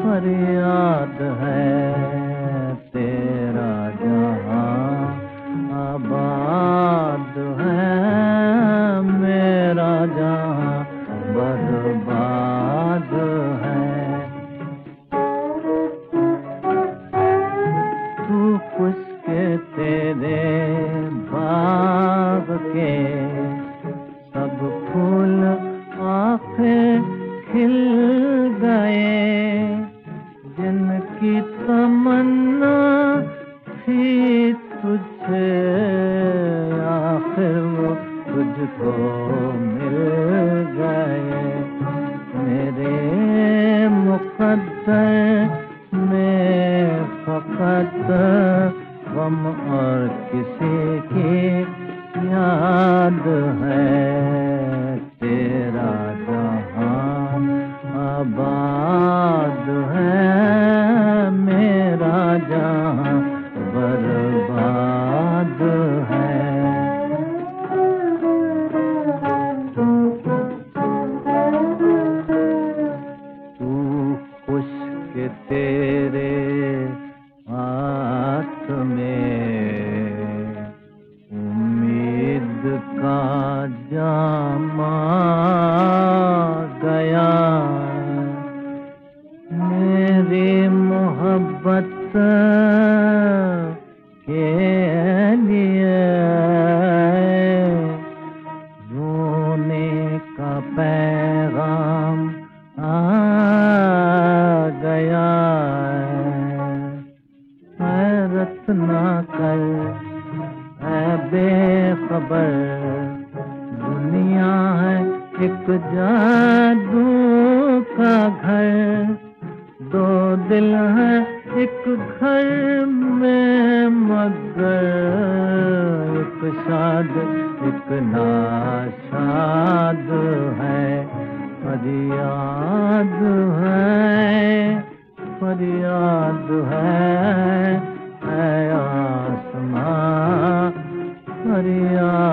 फरियाद है तेरा जहां आबाद है, मेरा जहां बर्बाद है। तू खुश के तेरे बाग के सब फूल आंखें खिल गए, जिनकी तमन्ना थी तुझे आखिर वो तुझको मिल गए। मेरे मुक़द्दर में फकत गम और किसी की याद है, तेरा जहां आबाद है, मेरा जहां बर्बाद है। तू खुश के तेरे हाथ में उम्मीद का जामा गया, मेरी मोहब्बत के लिए रोने का पैगाम आ गया। हैरत ना कर ऐ बेखबर, दुनिया है एक जादू का घर, दो दिल है एक घर में मगर एक शाद एक नाशाद है। फरियाद है, फरियाद है आसमां, फरियाद